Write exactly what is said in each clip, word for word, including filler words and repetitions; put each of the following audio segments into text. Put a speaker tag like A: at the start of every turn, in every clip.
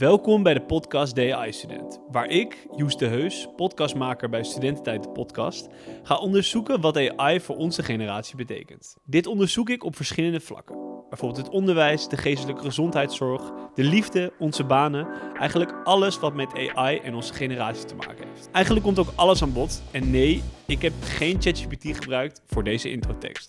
A: Welkom bij de podcast D A I-student, waar ik, Joes de Heus, podcastmaker bij Studententijd de podcast, ga onderzoeken wat A I voor onze generatie betekent. Dit onderzoek ik op verschillende vlakken. Bijvoorbeeld het onderwijs, de geestelijke gezondheidszorg, de liefde, onze banen, eigenlijk alles wat met A I en onze generatie te maken heeft. Eigenlijk komt ook alles aan bod en nee, ik heb geen ChatGPT gebruikt voor deze introtekst.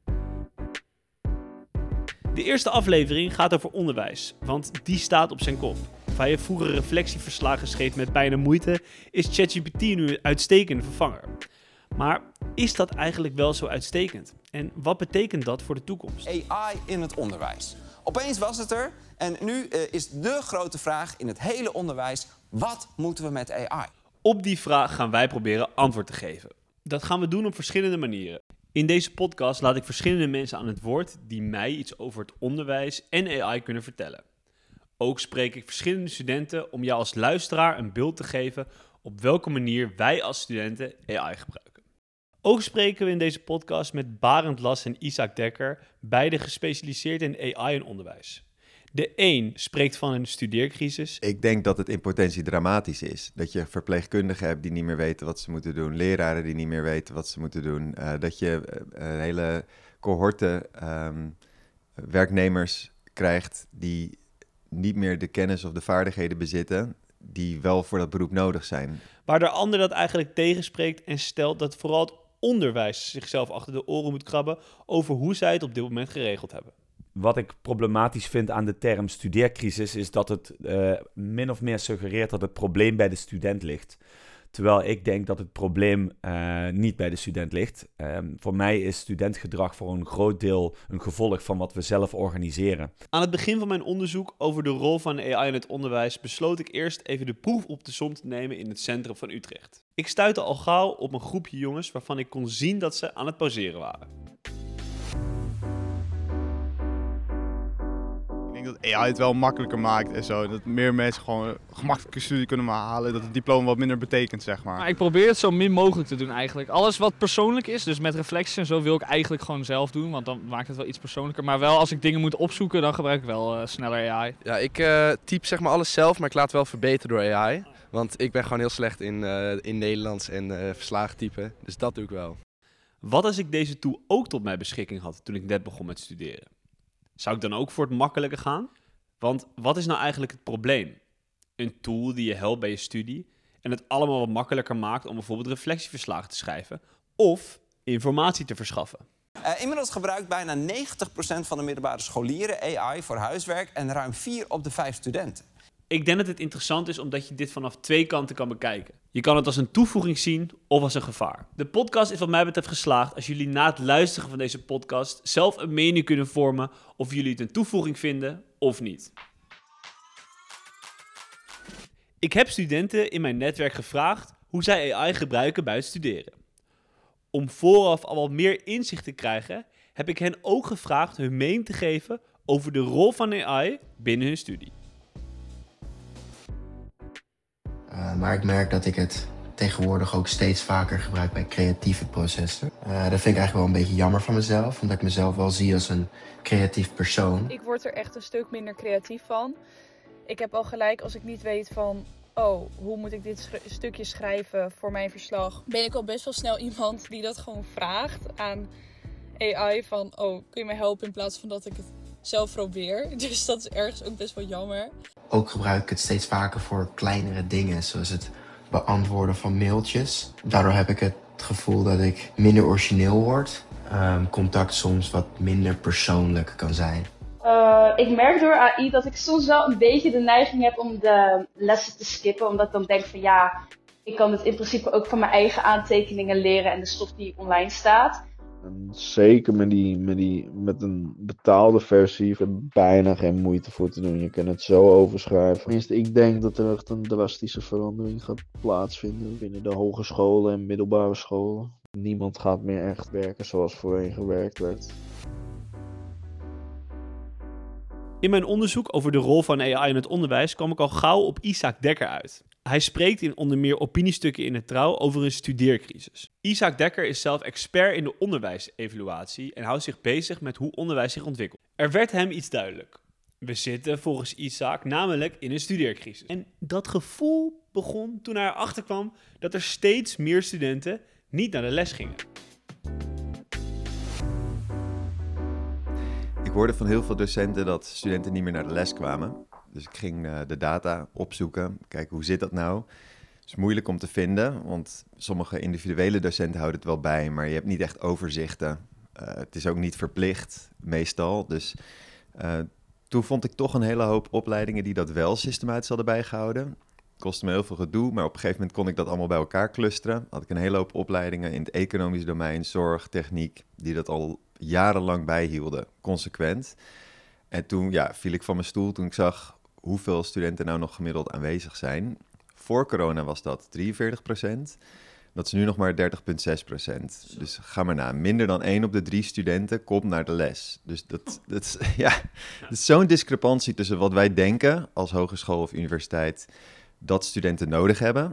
A: De eerste aflevering gaat over onderwijs, want die staat op zijn kop. Waar je vroeger reflectieverslagen schreef met bijna moeite, is ChatGPT nu een uitstekende vervanger. Maar is dat eigenlijk wel zo uitstekend? En wat betekent dat voor de toekomst?
B: A I in het onderwijs. Opeens was het er en nu uh, is de grote vraag in het hele onderwijs: wat moeten we met A I?
A: Op die vraag gaan wij proberen antwoord te geven. Dat gaan we doen op verschillende manieren. In deze podcast laat ik verschillende mensen aan het woord die mij iets over het onderwijs en A I kunnen vertellen. Ook spreek ik verschillende studenten om jou als luisteraar een beeld te geven op welke manier wij als studenten A I gebruiken. Ook spreken we in deze podcast met Barend Las en Isaac Dekker, beide gespecialiseerd in A I en onderwijs. De een spreekt van een studeercrisis.
C: Ik denk dat het in potentie dramatisch is. Dat je verpleegkundigen hebt die niet meer weten wat ze moeten doen. Leraren die niet meer weten wat ze moeten doen. Uh, dat je uh, een hele cohorte um, werknemers krijgt die niet meer de kennis of de vaardigheden bezitten die wel voor dat beroep nodig zijn.
A: Waar de ander dat eigenlijk tegenspreekt en stelt dat vooral het onderwijs zichzelf achter de oren moet krabben over hoe zij het op dit moment geregeld hebben.
D: Wat ik problematisch vind aan de term studeercrisis is dat het uh, min of meer suggereert dat het probleem bij de student ligt. Terwijl ik denk dat het probleem uh, niet bij de student ligt. Um, voor mij is studentgedrag voor een groot deel een gevolg van wat we zelf organiseren.
A: Aan het begin van mijn onderzoek over de rol van A I in het onderwijs besloot ik eerst even de proef op de som te nemen in het centrum van Utrecht. Ik stuitte al gauw op een groepje jongens waarvan ik kon zien dat ze aan het pauzeren waren.
E: Ik denk dat A I het wel makkelijker maakt en zo. Dat meer mensen gewoon gemakkelijke studie kunnen halen. Dat het diploma wat minder betekent, zeg maar.
F: Maar ik probeer het zo min mogelijk te doen eigenlijk. Alles wat persoonlijk is, dus met reflecties en zo, wil ik eigenlijk gewoon zelf doen. Want dan maakt het wel iets persoonlijker. Maar wel als ik dingen moet opzoeken, dan gebruik ik wel uh, sneller A I.
G: Ja, ik uh, type zeg maar alles zelf, maar ik laat het wel verbeteren door A I. Want ik ben gewoon heel slecht in, uh, in Nederlands en uh, verslagen typen. Dus dat doe ik wel.
A: Wat als ik deze tool ook tot mijn beschikking had toen ik net begon met studeren? Zou ik dan ook voor het makkelijke gaan? Want wat is nou eigenlijk het probleem? Een tool die je helpt bij je studie en het allemaal wat makkelijker maakt om bijvoorbeeld reflectieverslagen te schrijven of informatie te verschaffen.
B: Uh, inmiddels gebruikt bijna negentig procent van de middelbare scholieren A I voor huiswerk en ruim vier op de vijf studenten.
A: Ik denk dat het interessant is omdat je dit vanaf twee kanten kan bekijken. Je kan het als een toevoeging zien of als een gevaar. De podcast is wat mij betreft geslaagd als jullie na het luisteren van deze podcast zelf een mening kunnen vormen of jullie het een toevoeging vinden of niet. Ik heb studenten in mijn netwerk gevraagd hoe zij A I gebruiken bij het studeren. Om vooraf al wat meer inzicht te krijgen, heb ik hen ook gevraagd hun mening te geven over de rol van A I binnen hun studie.
H: Uh, maar ik merk dat ik het tegenwoordig ook steeds vaker gebruik bij creatieve processen. Uh, dat vind ik eigenlijk wel een beetje jammer van mezelf, omdat ik mezelf wel zie als een creatief persoon.
I: Ik word er echt een stuk minder creatief van. Ik heb al gelijk als ik niet weet van, oh, hoe moet ik dit sch- stukje schrijven voor mijn verslag? Ben ik al best wel snel iemand die dat gewoon vraagt aan A I van, oh, kun je me helpen in plaats van dat ik het zelf probeer. Dus dat is ergens ook best wel jammer.
H: Ook gebruik ik het steeds vaker voor kleinere dingen, zoals het beantwoorden van mailtjes. Daardoor heb ik het gevoel dat ik minder origineel word. Um, contact soms wat minder persoonlijk kan zijn.
J: Uh, ik merk door A I dat ik soms wel een beetje de neiging heb om de lessen te skippen. Omdat ik dan denk van ja, ik kan het in principe ook van mijn eigen aantekeningen leren en de stof die online staat.
K: En zeker met, die, met, die, met een betaalde versie is er bijna geen moeite voor te doen. Je kan het zo overschrijven. Tenminste, ik denk dat er echt een drastische verandering gaat plaatsvinden binnen de hogescholen en middelbare scholen. Niemand gaat meer echt werken zoals voorheen gewerkt werd.
A: In mijn onderzoek over de rol van A I in het onderwijs kwam ik al gauw op Isaac Dekker uit. Hij spreekt in onder meer opiniestukken in het Trouw over een studeercrisis. Isaac Dekker is zelf expert in de onderwijsevaluatie en houdt zich bezig met hoe onderwijs zich ontwikkelt. Er werd hem iets duidelijk. We zitten volgens Isaac namelijk in een studeercrisis. En dat gevoel begon toen hij erachter kwam dat er steeds meer studenten niet naar de les gingen.
C: Ik hoorde van heel veel docenten dat studenten niet meer naar de les kwamen. Dus ik ging uh, de data opzoeken, kijken hoe zit dat nou. Het is moeilijk om te vinden, want sommige individuele docenten houden het wel bij, maar je hebt niet echt overzichten. Uh, het is ook niet verplicht, meestal. Dus uh, toen vond ik toch een hele hoop opleidingen die dat wel systematisch hadden bijgehouden. Het kostte me heel veel gedoe, maar op een gegeven moment kon ik dat allemaal bij elkaar clusteren. Had ik een hele hoop opleidingen in het economisch domein, zorg, techniek, die dat al jarenlang bijhielden, consequent. En toen ja, viel ik van mijn stoel toen ik zag hoeveel studenten nou nog gemiddeld aanwezig zijn. Voor corona was dat drieënveertig procent. Dat is nu nog maar dertig komma zes procent. Dus ga maar na. Minder dan één op de drie studenten komt naar de les. Dus dat, dat, is, ja, dat is zo'n discrepantie tussen wat wij denken als hogeschool of universiteit dat studenten nodig hebben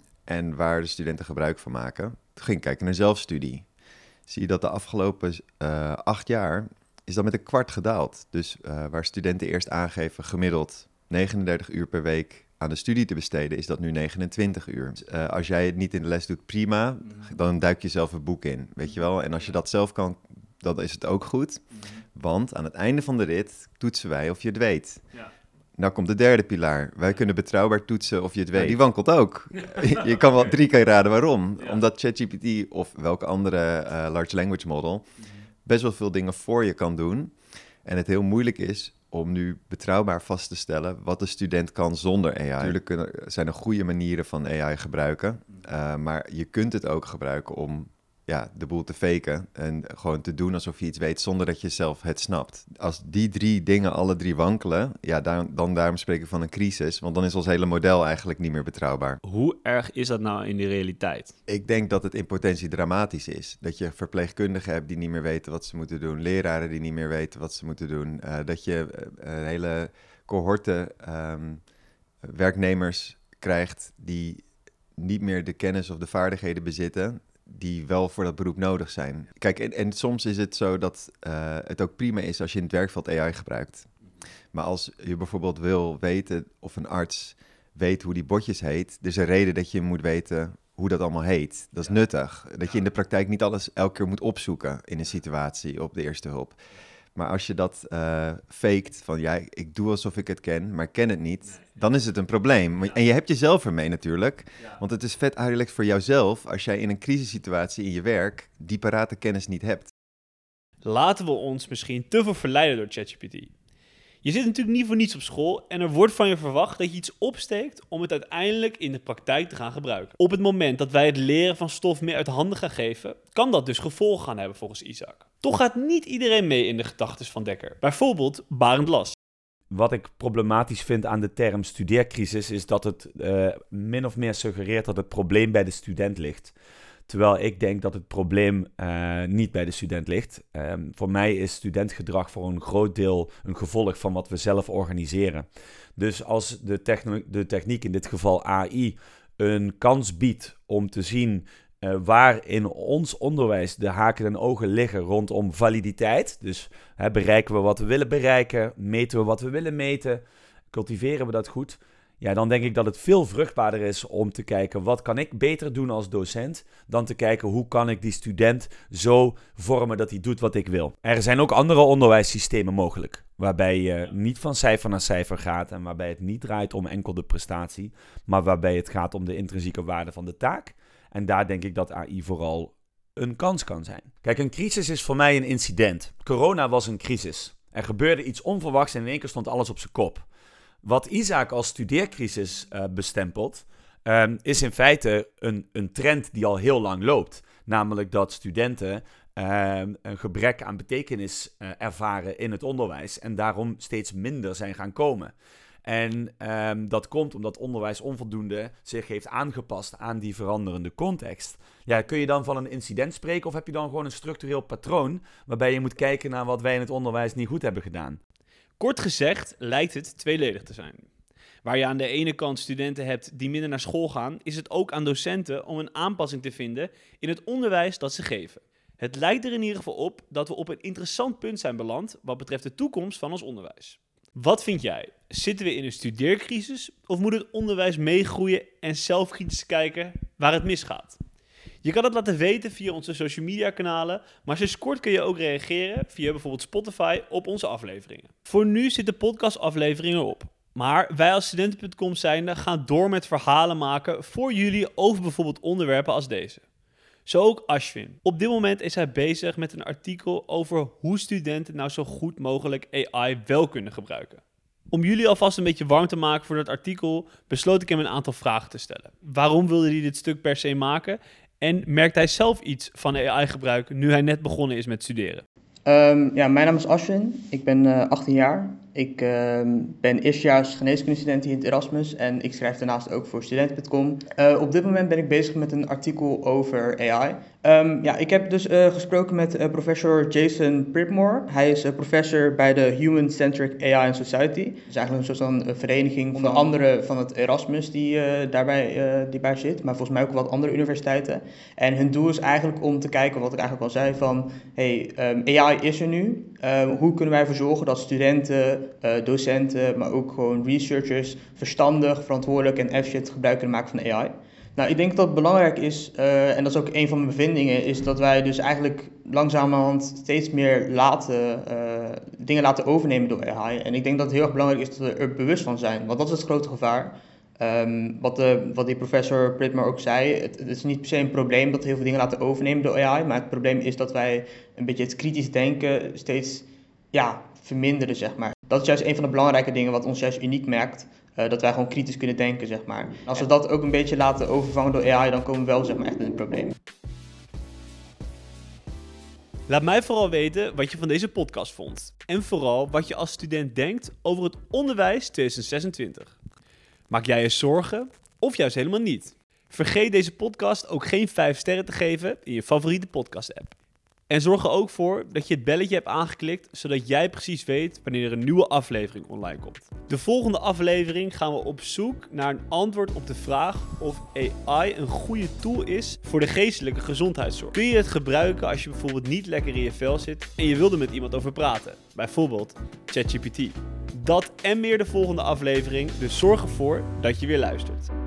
C: en waar de studenten gebruik van maken. Toen ging ik kijken naar zelfstudie. Zie je dat de afgelopen uh, acht jaar is dat met een kwart gedaald. Dus uh, waar studenten eerst aangeven gemiddeld negenendertig uur per week aan de studie te besteden, is dat nu negenentwintig uur. Dus, uh, als jij het niet in de les doet, prima. Dan duik je zelf een boek in, weet je wel. En als je dat zelf kan, dan is het ook goed. Want aan het einde van de rit toetsen wij of je het weet. Ja. Nou komt de derde pilaar. Wij kunnen betrouwbaar toetsen of je het weet. Ja, die wankelt ook. Je kan wel drie keer raden waarom. Ja. Omdat ChatGPT of welke andere uh, large language model best wel veel dingen voor je kan doen. En het heel moeilijk is om nu betrouwbaar vast te stellen wat de student kan zonder A I. Natuurlijk kunnen, zijn er goede manieren van A I gebruiken. Uh, maar je kunt het ook gebruiken om ja, de boel te faken en gewoon te doen alsof je iets weet zonder dat je zelf het snapt. Als die drie dingen alle drie wankelen, ja, daar, dan daarom spreken we van een crisis, want dan is ons hele model eigenlijk niet meer betrouwbaar.
A: Hoe erg is dat nou in de realiteit?
C: Ik denk dat het in potentie dramatisch is. Dat je verpleegkundigen hebt die niet meer weten wat ze moeten doen, leraren die niet meer weten wat ze moeten doen, uh, dat je uh, een hele cohorte um, werknemers krijgt die niet meer de kennis of de vaardigheden bezitten die wel voor dat beroep nodig zijn. Kijk, en, en soms is het zo dat uh, het ook prima is als je in het werkveld A I gebruikt. Maar als je bijvoorbeeld wil weten of een arts weet hoe die botjes heet, er is een reden dat je moet weten hoe dat allemaal heet. Dat is ja. nuttig. Dat je in de praktijk niet alles elke keer moet opzoeken in een situatie op de eerste hulp. Maar als je dat uh, faked, van ja, ik doe alsof ik het ken, maar ik ken het niet, dan is het een probleem. En je hebt jezelf ermee natuurlijk, want het is vet relaxed voor jouzelf als jij in een crisissituatie in je werk die parate kennis niet hebt.
A: Laten we ons misschien te veel verleiden door ChatGPT. Je zit natuurlijk niet voor niets op school en er wordt van je verwacht dat je iets opsteekt om het uiteindelijk in de praktijk te gaan gebruiken. Op het moment dat wij het leren van stof meer uit handen gaan geven, kan dat dus gevolgen gaan hebben volgens Isaac. Toch gaat niet iedereen mee in de gedachtes van Dekker. Bijvoorbeeld Barend Las.
D: Wat ik problematisch vind aan de term studeercrisis is dat het uh, min of meer suggereert dat het probleem bij de student ligt. Terwijl ik denk dat het probleem uh, niet bij de student ligt. Um, voor mij is studentgedrag voor een groot deel een gevolg van wat we zelf organiseren. Dus als de, techno- de techniek, in dit geval A I, een kans biedt om te zien uh, waar in ons onderwijs de haken en ogen liggen rondom validiteit. Dus hè, bereiken we wat we willen bereiken, meten we wat we willen meten, cultiveren we dat goed. Ja, dan denk ik dat het veel vruchtbaarder is om te kijken wat kan ik beter doen als docent, dan te kijken hoe kan ik die student zo vormen dat hij doet wat ik wil. Er zijn ook andere onderwijssystemen mogelijk, waarbij je niet van cijfer naar cijfer gaat en waarbij het niet draait om enkel de prestatie, maar waarbij het gaat om de intrinsieke waarde van de taak. En daar denk ik dat A I vooral een kans kan zijn. Kijk, een crisis is voor mij een incident. Corona was een crisis. Er gebeurde iets onverwachts en in één keer stond alles op zijn kop. Wat Isaac als studeercrisis uh, bestempelt, um, is in feite een, een trend die al heel lang loopt. Namelijk dat studenten uh, een gebrek aan betekenis uh, ervaren in het onderwijs en daarom steeds minder zijn gaan komen. En um, dat komt omdat onderwijs onvoldoende zich heeft aangepast aan die veranderende context. Ja, kun je dan van een incident spreken of heb je dan gewoon een structureel patroon waarbij je moet kijken naar wat wij in het onderwijs niet goed hebben gedaan?
A: Kort gezegd lijkt het tweeledig te zijn. Waar je aan de ene kant studenten hebt die minder naar school gaan, is het ook aan docenten om een aanpassing te vinden in het onderwijs dat ze geven. Het lijkt er in ieder geval op dat we op een interessant punt zijn beland wat betreft de toekomst van ons onderwijs. Wat vind jij? Zitten we in een studeercrisis of moet het onderwijs meegroeien en zelf kritisch kijken waar het misgaat? Je kan het laten weten via onze social media kanalen, maar sinds kort kun je ook reageren via bijvoorbeeld Spotify op onze afleveringen. Voor nu zitten de podcastafleveringen op. Maar wij als studenten punt com zijnde gaan door met verhalen maken voor jullie over bijvoorbeeld onderwerpen als deze. Zo ook Ashwin. Op dit moment is hij bezig met een artikel over hoe studenten nou zo goed mogelijk A I wel kunnen gebruiken. Om jullie alvast een beetje warm te maken voor dat artikel, besloot ik hem een aantal vragen te stellen. Waarom wilde hij dit stuk per se maken? En merkt hij zelf iets van A I-gebruik nu hij net begonnen is met studeren?
L: Um, ja, mijn naam is Ashwin. Ik ben uh, achttien jaar. Ik uh, ben eerstejaars geneeskundestudent hier in het Erasmus en ik schrijf daarnaast ook voor studenten punt com. Uh, op dit moment ben ik bezig met een artikel over A I. Um, ja, ik heb dus uh, gesproken met uh, professor Jason Pripmore. Hij is uh, professor bij de Human Centric A I and Society. Dat is eigenlijk een soort van uh, vereniging onder andere van het Erasmus die, uh, daarbij, uh, die bij zit, maar volgens mij ook wat andere universiteiten. En hun doel is eigenlijk om te kijken, wat ik eigenlijk al zei, van hey, um, A I is er nu. Uh, hoe kunnen wij ervoor zorgen dat studenten, uh, docenten, maar ook gewoon researchers verstandig, verantwoordelijk en efficiënt gebruik kunnen maken van A I. Nou, ik denk dat het belangrijk is, uh, en dat is ook een van mijn bevindingen, is dat wij dus eigenlijk langzamerhand steeds meer laten, uh, dingen laten overnemen door A I. En ik denk dat het heel erg belangrijk is dat we er bewust van zijn, want dat is het grote gevaar. Um, wat, de, wat die professor Pripmore ook zei, het, het is niet per se een probleem dat we heel veel dingen laten overnemen door A I, maar het probleem is dat wij een beetje het kritisch denken steeds ja, verminderen, zeg maar. Dat is juist een van de belangrijke dingen wat ons juist uniek maakt. Uh, dat wij gewoon kritisch kunnen denken, zeg maar. Als we dat ook een beetje laten overvangen door A I, dan komen we wel, zeg maar, echt in het probleem.
A: Laat mij vooral weten wat je van deze podcast vond. En vooral wat je als student denkt over het onderwijs twintig zesentwintig. Maak jij je zorgen of juist helemaal niet? Vergeet deze podcast ook geen vijf sterren te geven in je favoriete podcast-app. En zorg er ook voor dat je het belletje hebt aangeklikt, zodat jij precies weet wanneer er een nieuwe aflevering online komt. De volgende aflevering gaan we op zoek naar een antwoord op de vraag of A I een goede tool is voor de geestelijke gezondheidszorg. Kun je het gebruiken als je bijvoorbeeld niet lekker in je vel zit en je wil er met iemand over praten? Bijvoorbeeld ChatGPT. Dat en meer de volgende aflevering, dus zorg ervoor dat je weer luistert.